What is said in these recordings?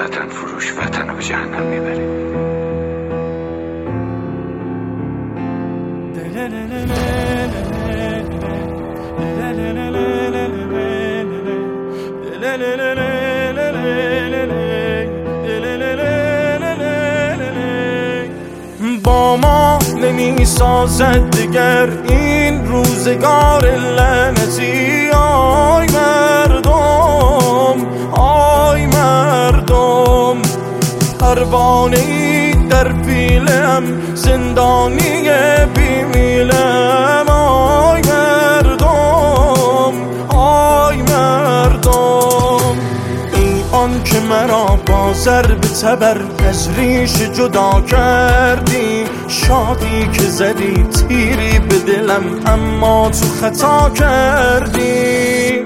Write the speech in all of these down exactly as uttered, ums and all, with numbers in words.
وطن فروش وطن رو به جهنم میبره. با ما نمی سازد دیگر این روزگار لعنتی. آی مردم، آی مردم، پروانه‌ای در پیلم، زندانی بیمیلم. آی مردم، آی مردم، ای آن که مرا با ضرب تبر از ریش جدا کردی. شادی که زدی تیری به دلم اما تو خطا کردی.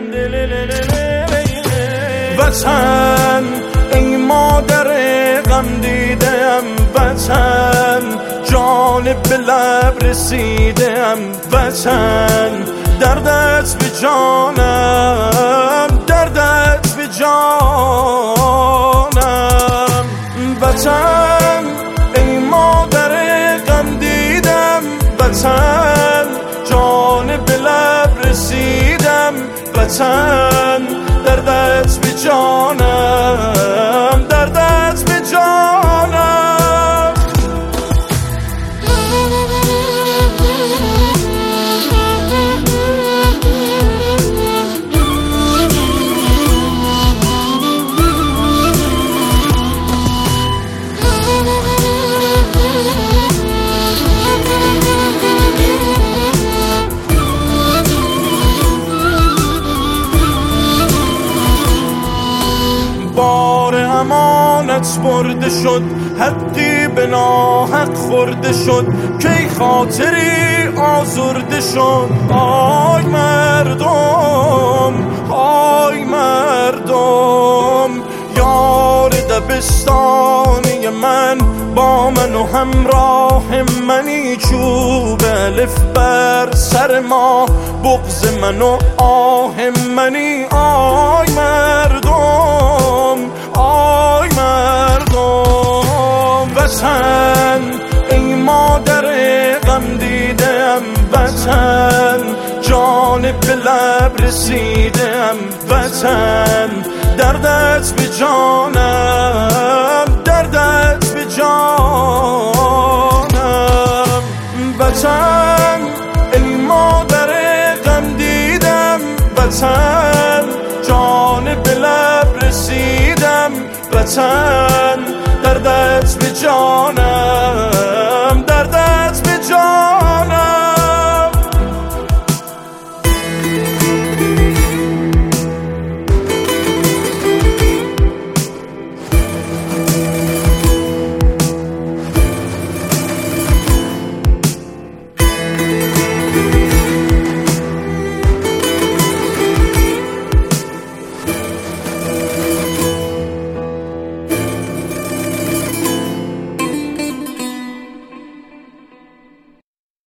وطن ای مادر غم دیدم، وطن جان به لب رسیدم. وطن دردت به جانم، دردت به جانم. وطن ای مادر غم دیدم، وطن جان به لب رسیدم. وطن دردت به جانم، دردت به جانم. بار امانت برده شد، حقی به ناحق خورده شد، کی خاطری آزرده شد. آی مردم، آی مردم، یار دبستانی من با من و همراه منی. چوب الف بر سر ما، بغض من و آه منی. آی مردم، آی مردم، وطن ای مادر غم دیدم. وطن جان به لب رسیدم. وطن دردت به جانم، دردت به جانم. وطن ای مادر غم دیدم، وطن جان به لب رسیدم. وطن دردت به جانم.